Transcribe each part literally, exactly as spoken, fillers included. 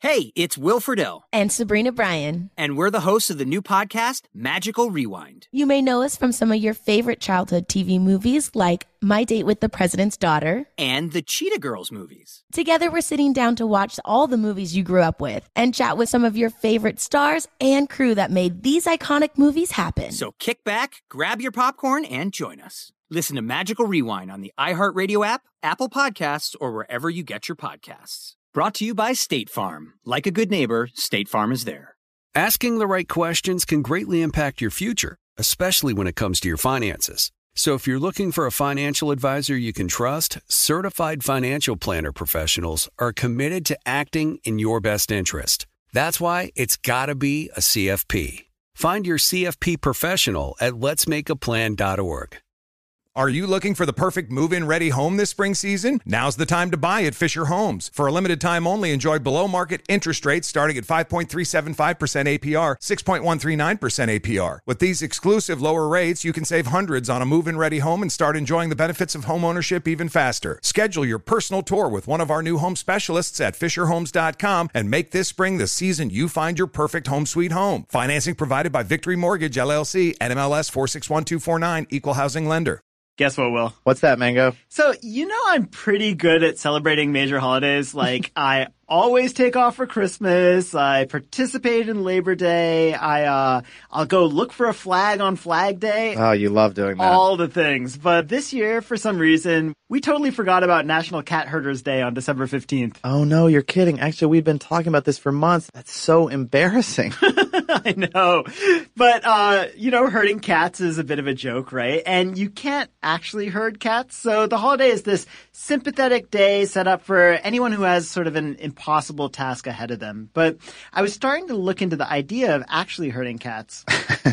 Hey, it's Will Friedle. And Sabrina Bryan. And we're the hosts of the new podcast, Magical Rewind. You may know us from some of your favorite childhood T V movies like My Date with the President's Daughter. And the Cheetah Girls movies. Together, we're sitting down to watch all the movies you grew up with and chat with some of your favorite stars and crew that made these iconic movies happen. So kick back, grab your popcorn, and join us. Listen to Magical Rewind on the iHeartRadio app, Apple Podcasts, or wherever you get your podcasts. Brought to you by State Farm. Like a good neighbor, State Farm is there. Asking the right questions can greatly impact your future, especially when it comes to your finances. So if you're looking for a financial advisor you can trust, certified financial planner professionals are committed to acting in your best interest. That's why it's got to be a C F P. Find your C F P professional at lets make a plan dot org. Are you looking for the perfect move-in ready home this spring season? Now's the time to buy at Fisher Homes. For a limited time only, enjoy below-market interest rates starting at five point three seven five percent A P R, six point one three nine percent A P R. With these exclusive lower rates, you can save hundreds on a move-in ready home and start enjoying the benefits of home ownership even faster. Schedule your personal tour with one of our new home specialists at fisher homes dot com and make this spring the season you find your perfect home sweet home. Financing provided by Victory Mortgage, L L C, N M L S four six one two four nine, Equal Housing Lender. Guess what, Will? What's that, Mango? So, you know I'm pretty good at celebrating major holidays. Like, I always take off for Christmas. I participate in Labor Day. I, uh, I'll go look for a flag on Flag Day. Oh, you love doing that. All the things. But this year, for some reason, we totally forgot about National Cat Herders Day on December fifteenth. Oh, no, you're kidding. Actually, we've been talking about this for months. That's so embarrassing. I know. But, uh, you know, herding cats is a bit of a joke, right? And you can't actually herd cats. So the holiday is this sympathetic day set up for anyone who has sort of an impossible task ahead of them. But I was starting to look into the idea of actually herding cats.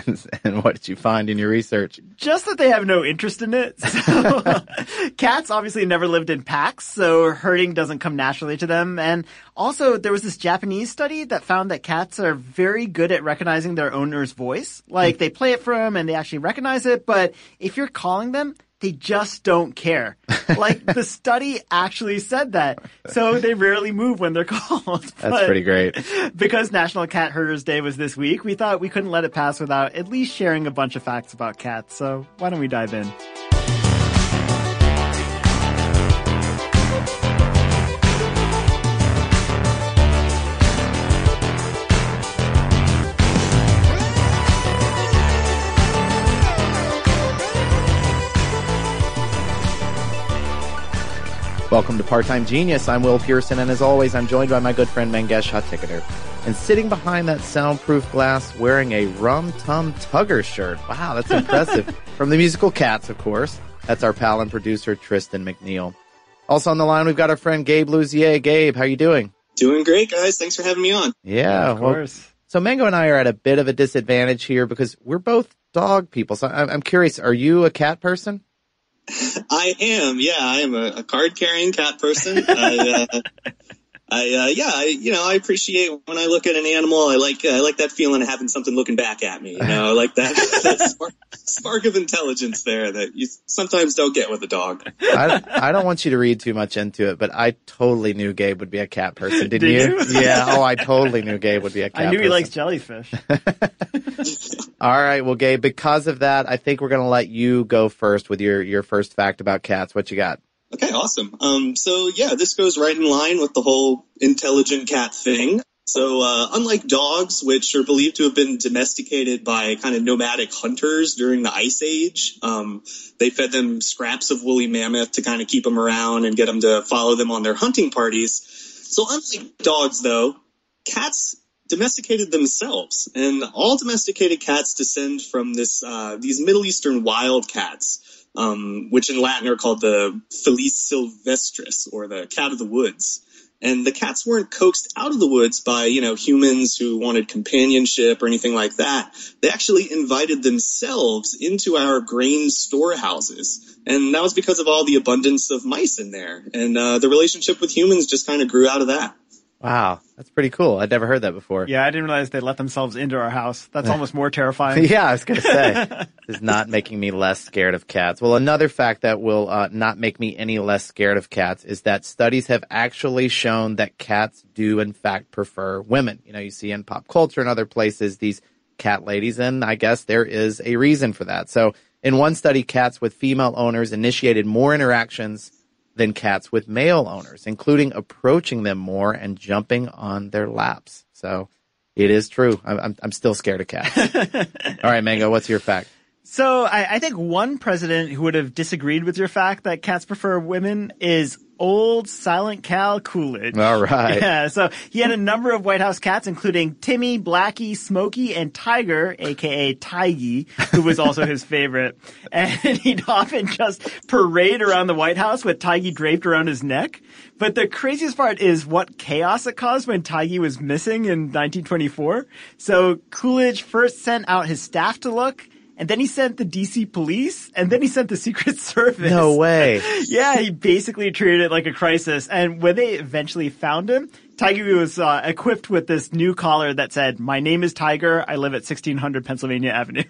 And what did you find in your research? Just that they have no interest in it. So, cats obviously never lived in packs, so herding doesn't come naturally to them. And also, there was this Japanese study that found that cats are very good at recognizing their owner's voice. Like, they play it for them and they actually recognize it, but if you're calling them, they just don't care. Like, the study actually said that. So they rarely move when they're called. That's but pretty great. Because National Cat Herders Day was this week, we thought we couldn't let it pass without at least sharing a bunch of facts about cats. So why don't we dive in? Welcome to Part-Time Genius. I'm Will Pearson, and as always, I'm joined by my good friend Mangesh Hattikudur. And sitting behind that soundproof glass, wearing a Rum Tum Tugger shirt. Wow, that's impressive. From the musical Cats, of course. That's our pal and producer, Tristan McNeil. Also on the line, we've got our friend Gabe Luzier. Gabe, how you doing? Doing great, guys. Thanks for having me on. Yeah, of course. Well, so Mango and I are at a bit of a disadvantage here because we're both dog people. So I'm, I'm curious, are you a cat person? I am, yeah. I am a, a card-carrying cat person. I, uh, I, uh, yeah, I, you know, I appreciate when I look at an animal. I like, uh, I like that feeling of having something looking back at me. You know, I like that, that spark, spark of intelligence there that you sometimes don't get with a dog. I, I don't want you to read too much into it, but I totally knew Gabe would be a cat person. Didn't Did you? you? Yeah. Oh, I totally knew Gabe would be a cat person. I knew he likes jellyfish. All right. Well, Gabe, because of that, I think we're going to let you go first with your, your first fact about cats. What you got? Okay, awesome. Um, so yeah, this goes right in line with the whole intelligent cat thing. So, uh, unlike dogs, which are believed to have been domesticated by kind of nomadic hunters during the Ice Age, um, they fed them scraps of woolly mammoth to kind of keep them around and get them to follow them on their hunting parties. So unlike dogs, though, cats domesticated themselves, and all domesticated cats descend from this, uh, these Middle Eastern wild cats. Um, which in Latin are called the Felis sylvestris, or the cat of the woods. And the cats weren't coaxed out of the woods by, you know, humans who wanted companionship or anything like that. They actually invited themselves into our grain storehouses. And that was because of all the abundance of mice in there. And uh, the relationship with humans just kind of grew out of that. Wow, that's pretty cool. I'd never heard that before. Yeah, I didn't realize they let themselves into our house. That's almost more terrifying. Yeah, I was going to say, this is not making me less scared of cats. Well, another fact that will uh, not make me any less scared of cats is that studies have actually shown that cats do, in fact, prefer women. You know, you see in pop culture and other places these cat ladies, and I guess there is a reason for that. So in one study, cats with female owners initiated more interactions than cats with male owners, including approaching them more and jumping on their laps. So it is true. I'm, I'm, I'm still scared of cats. All right, Mango, what's your fact? So I, I think one president who would have disagreed with your fact that cats prefer women is old Silent Cal Coolidge. All right. Yeah, so he had a number of White House cats, including Timmy, Blackie, Smokey, and Tiger, a k a. Tiggy, who was also his favorite. And he'd often just parade around the White House with Tiggy draped around his neck. But the craziest part is what chaos it caused when Tiggy was missing in nineteen twenty-four. So Coolidge first sent out his staff to look, and then he sent the D C police, and then he sent the Secret Service. No way. Yeah, he basically treated it like a crisis. And when they eventually found him, Tiger was uh, equipped with this new collar that said, "My name is Tiger. I live at sixteen hundred Pennsylvania Avenue."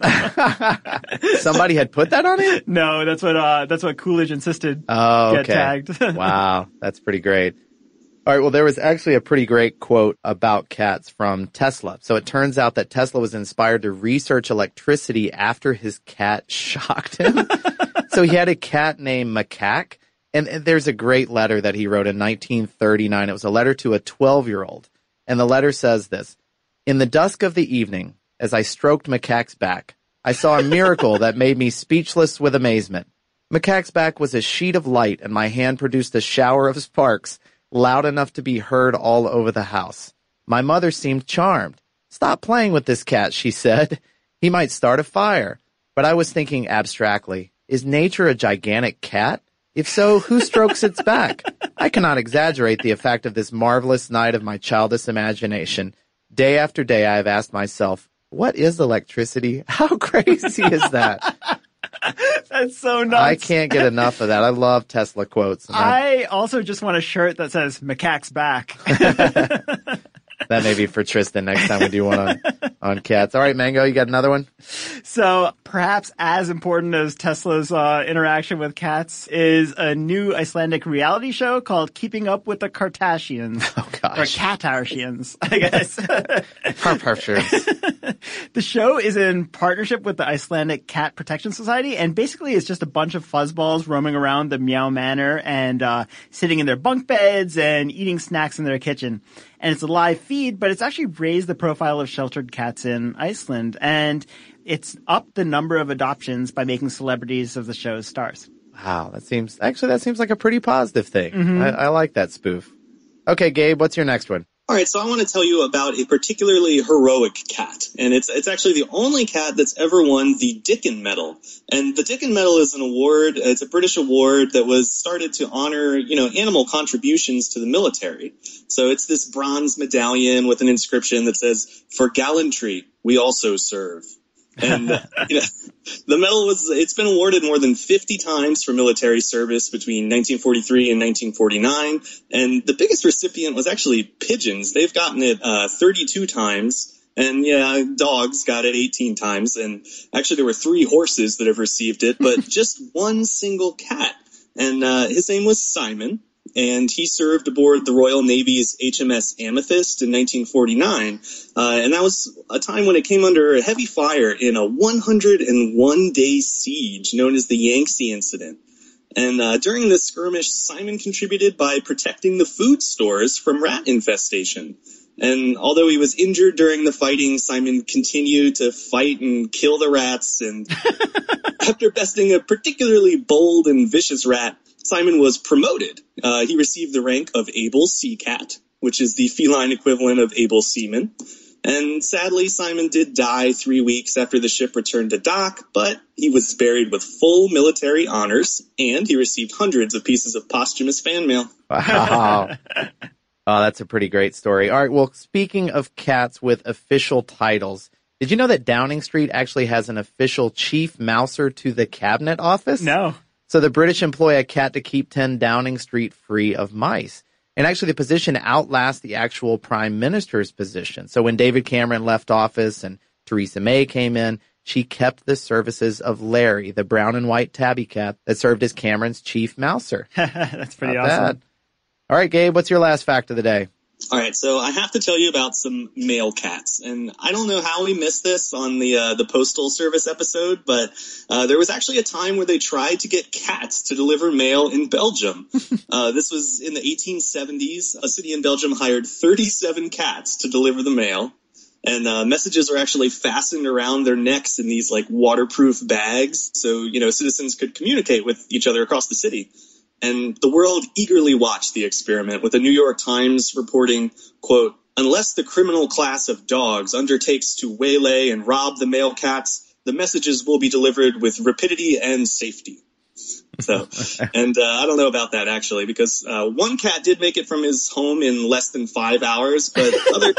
Somebody had put that on it? No, that's what uh, that's what Coolidge insisted. Oh, get okay. tagged. Wow, that's pretty great. All right, well, there was actually a pretty great quote about cats from Tesla. So it turns out that Tesla was inspired to research electricity after his cat shocked him. So he had a cat named Macaque, and there's a great letter that he wrote in nineteen thirty-nine. It was a letter to a twelve-year-old, and the letter says this: "In the dusk of the evening, as I stroked Macaque's back, I saw a miracle that made me speechless with amazement. Macaque's back was a sheet of light, and my hand produced a shower of sparks, loud enough to be heard all over the house. My mother seemed charmed. 'Stop playing with this cat,' she said. 'He might start a fire.' But I was thinking abstractly, is nature a gigantic cat? If so, who strokes its back? I cannot exaggerate the effect of this marvelous night of my childish imagination. Day after day I have asked myself, what is electricity? How crazy is that?" That's so nuts. I can't get enough of that. I love Tesla quotes. I also just want a shirt that says Macaque's back. That may be for Tristan next time we do one on, on cats. All right, Mango, you got another one? So perhaps as important as Tesla's uh, interaction with cats is a new Icelandic reality show called Keeping Up with the Kardashians. Oh, gosh. Or Kardashians, I guess. The show is in partnership with the Icelandic Cat Protection Society, and basically it's just a bunch of fuzzballs roaming around the Meow Manor and uh, sitting in their bunk beds and eating snacks in their kitchen. And it's a live feed, but it's actually raised the profile of sheltered cats in Iceland. And it's upped the number of adoptions by making celebrities of the show's stars. Wow, that seems, actually that seems like a pretty positive thing. Mm-hmm. I, I like that spoof. Okay, Gabe, what's your next one? All right, so I want to tell you about a particularly heroic cat, and it's it's actually the only cat that's ever won the Dickon Medal. And the Dickon Medal is an award, it's a British award that was started to honor, you know, animal contributions to the military. So it's this bronze medallion with an inscription that says, "For gallantry, we also serve." And uh, you know, the medal was, it's been awarded more than fifty times for military service between nineteen forty-three and nineteen forty-nine. And the biggest recipient was actually pigeons. They've gotten it uh, thirty-two times. And yeah, dogs got it eighteen times. And actually there were three horses that have received it, but just one single cat. And uh, his name was Simon. And he served aboard the Royal Navy's H M S Amethyst in nineteen forty-nine. Uh, and that was a time when it came under heavy fire in a one hundred one day siege known as the Yangtze Incident. And uh, during this skirmish, Simon contributed by protecting the food stores from rat infestation. And although he was injured during the fighting, Simon continued to fight and kill the rats. And after besting a particularly bold and vicious rat, Simon was promoted. Uh, he received the rank of Able Sea Cat, which is the feline equivalent of Able Seaman. And sadly, Simon did die three weeks after the ship returned to dock, but he was buried with full military honors, and he received hundreds of pieces of posthumous fan mail. Wow. Oh, that's a pretty great story. All right, well, speaking of cats with official titles, did you know that Downing Street actually has an official chief mouser to the Cabinet Office? No. So the British employ a cat to keep ten Downing Street free of mice. And actually, the position outlasts the actual prime minister's position. So when David Cameron left office and Theresa May came in, she kept the services of Larry, the brown and white tabby cat that served as Cameron's chief mouser. That's pretty Not awesome. bad. All right, Gabe, what's your last fact of the day? All right, so I have to tell you about some male cats, and I don't know how we missed this on the uh, the Postal Service episode, but uh, there was actually a time where they tried to get cats to deliver mail in Belgium. uh, this was in the eighteen seventies. A city in Belgium hired thirty-seven cats to deliver the mail, and uh, messages are actually fastened around their necks in these like waterproof bags, so you know citizens could communicate with each other across the city. And the world eagerly watched the experiment, with the New York Times reporting, quote, "Unless the criminal class of dogs undertakes to waylay and rob the male cats, the messages will be delivered with rapidity and safety." So, and uh, I don't know about that, actually, because uh, one cat did make it from his home in less than five hours, but others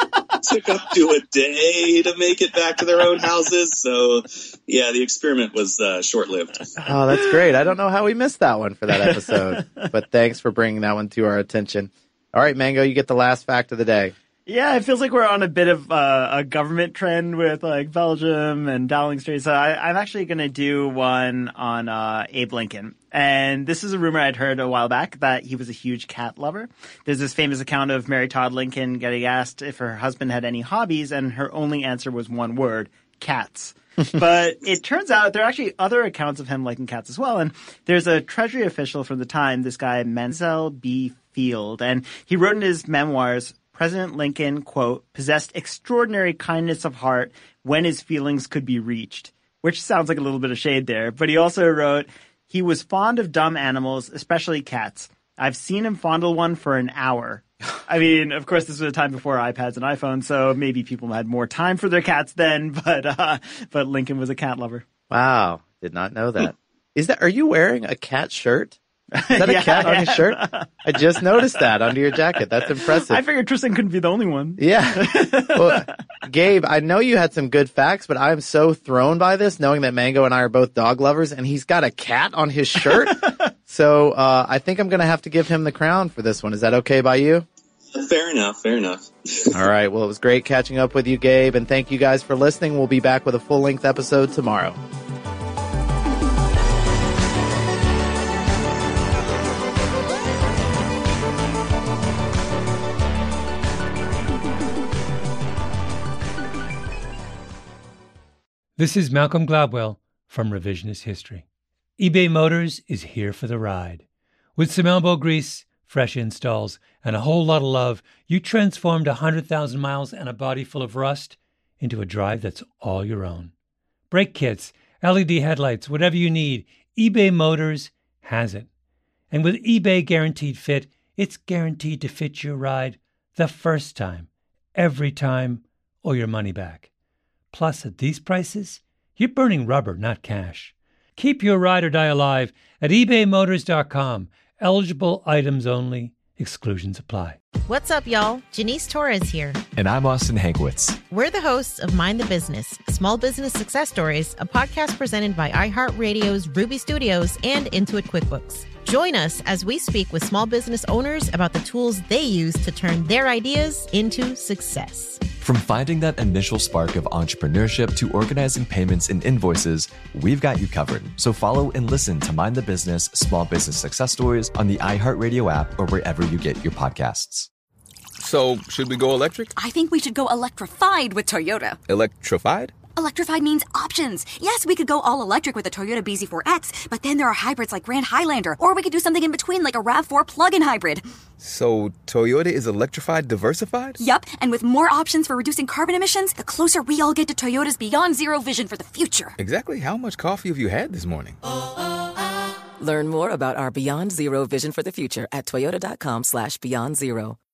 took up to a day to make it back to their own houses. So, yeah, the experiment was uh, short-lived. Oh, that's great. I don't know how we missed that one for that episode, but thanks for bringing that one to our attention. All right, Mango, you get the last fact of the day. Yeah, it feels like we're on a bit of uh, a government trend with like Belgium and Dowling Street. So I, I'm actually going to do one on uh, Abe Lincoln. And this is a rumor I'd heard a while back that he was a huge cat lover. There's this famous account of Mary Todd Lincoln getting asked if her husband had any hobbies, and her only answer was one word: cats. But it turns out there are actually other accounts of him liking cats as well. And there's a Treasury official from the time, this guy Menzel B. Field, and he wrote in his memoirs, President Lincoln, quote, possessed extraordinary kindness of heart when his feelings could be reached, which sounds like a little bit of shade there. But he also wrote, he was fond of dumb animals, especially cats. I've seen him fondle one for an hour. I mean, of course, this was a time before iPads and iPhones, so maybe people had more time for their cats then, but uh, but Lincoln was a cat lover. Wow, did not know that. Is that? Are you wearing a cat shirt? Is that Yeah, a cat on yeah. your shirt? I just noticed that under your jacket. That's impressive. I figured Tristan couldn't be the only one. Yeah. Well, Gabe, I know you had some good facts, but I'm so thrown by this, knowing that Mango and I are both dog lovers, and he's got a cat on his shirt. So uh, I think I'm going to have to give him the crown for this one. Is that okay by you? Fair enough, fair enough. All right. Well, it was great catching up with you, Gabe, and thank you guys for listening. We'll be back with a full-length episode tomorrow. This is Malcolm Gladwell from Revisionist History. eBay Motors is here for the ride. With some elbow grease, fresh installs, and a whole lot of love, you transformed one hundred thousand miles and a body full of rust into a drive that's all your own. Brake kits, L E D headlights, whatever you need, eBay Motors has it. And with eBay Guaranteed Fit, it's guaranteed to fit your ride the first time, every time, or your money back. Plus, at these prices, you're burning rubber, not cash. Keep your ride or die alive at ebay motors dot com. Eligible items only. Exclusions apply. What's up, y'all? Janice Torres here. And I'm Austin Hankwitz. We're the hosts of Mind the Business, Small Business Success Stories, a podcast presented by iHeartRadio's Ruby Studios and Intuit QuickBooks. Join us as we speak with small business owners about the tools they use to turn their ideas into success. From finding that initial spark of entrepreneurship to organizing payments and invoices, we've got you covered. So follow and listen to Mind the Business Small Business Success Stories on the iHeartRadio app or wherever you get your podcasts. So, should we go electric? I think we should go electrified with Toyota. Electrified? Electrified means options. Yes, we could go all electric with the Toyota B Z four X, but then there are hybrids like Grand Highlander, or we could do something in between like a RAV four plug-in hybrid. So, Toyota is electrified diversified? Yup, and with more options for reducing carbon emissions, the closer we all get to Toyota's Beyond Zero vision for the future. Exactly how much coffee have you had this morning? Learn more about our Beyond Zero vision for the future at toyota.com slash beyond zero.